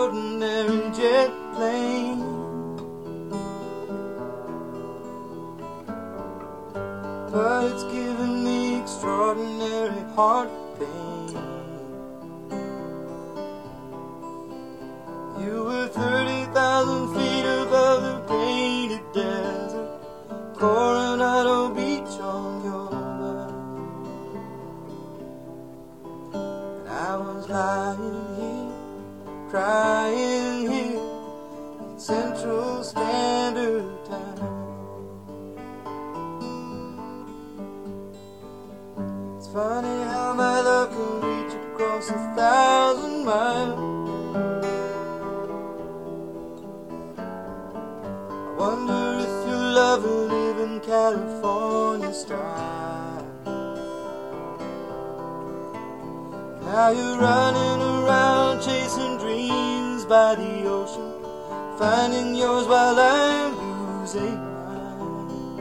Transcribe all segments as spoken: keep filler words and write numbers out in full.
ordinary jet plane. But it's given me extraordinary heart pain. You were thirty thousand feet above the painted desert, Coronado Beach on your mind. And I was lying here, crying here at Central Standard Time. It's funny how my love can reach across a thousand miles. I wonder if your lover live in California style. Now you're running around chasing dreams by the ocean, finding yours while I'm losing mine.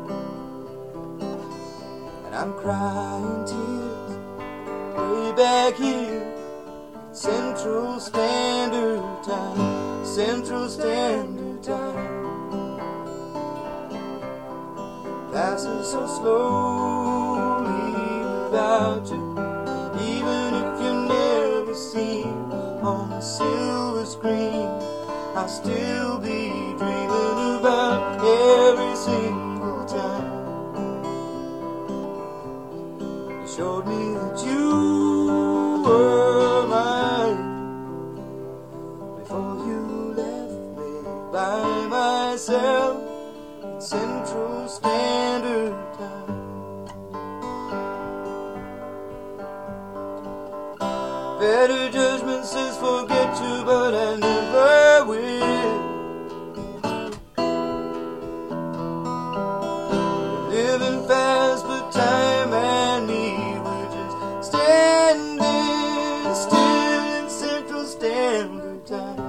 And I'm crying tears way back here, Central Standard Time, Central Standard Time. Passes so slowly without you, even if you're never seen on the silver screen, I'll still be dreaming about every single time. You showed me that you were mine before you left me by myself at Central Standard Time. Better judgment says forget you, but I never will. Living fast, but time and me, we're just standing still in Central Standard Time.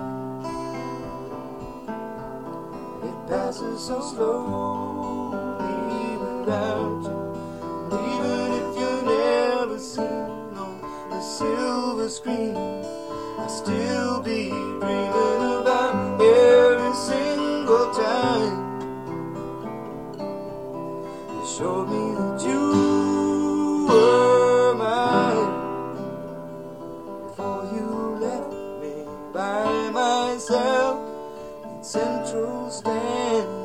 It passes so slowly without you, and even if you're never seen on the silver screen, I'll still be dreaming about every single time. You showed me that you were mine before you left me by myself in Central Standard.